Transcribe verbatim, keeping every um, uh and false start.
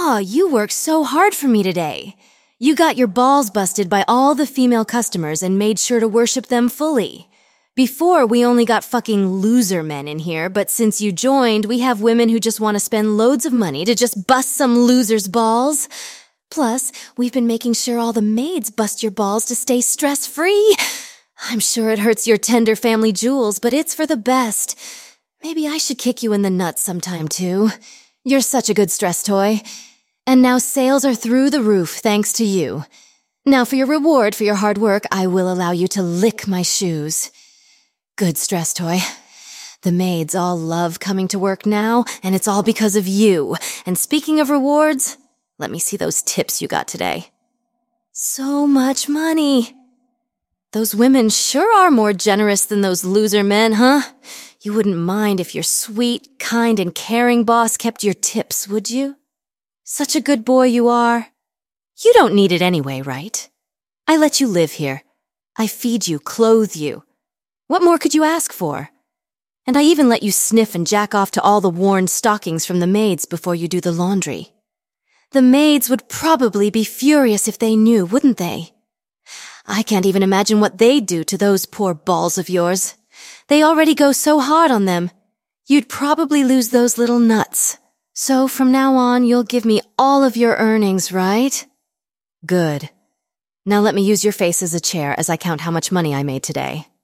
Aw, you worked so hard for me today. You got your balls busted by all the female customers and made sure to worship them fully. Before, we only got fucking loser men in here, but since you joined, we have women who just want to spend loads of money to just bust some loser's balls. Plus, we've been making sure all the maids bust your balls to stay stress-free. I'm sure it hurts your tender family jewels, but it's for the best. Maybe I should kick you in the nuts sometime, too. You're such a good stress toy. And now sales are through the roof, thanks to you. Now for your reward for your hard work, I will allow you to lick my shoes. Good stress toy. The maids all love coming to work now, and it's all because of you. And speaking of rewards, let me see those tips you got today. So much money. Those women sure are more generous than those loser men, huh? You wouldn't mind if your sweet, kind, and caring boss kept your tips, would you? Such a good boy you are. You don't need it anyway, right? I let you live here. I feed you, clothe you. What more could you ask for? And I even let you sniff and jack off to all the worn stockings from the maids before you do the laundry. The maids would probably be furious if they knew, wouldn't they? I can't even imagine what they'd do to those poor balls of yours. They already go so hard on them. You'd probably lose those little nuts. So from now on, you'll give me all of your earnings, right? Good. Now let me use your face as a chair as I count how much money I made today.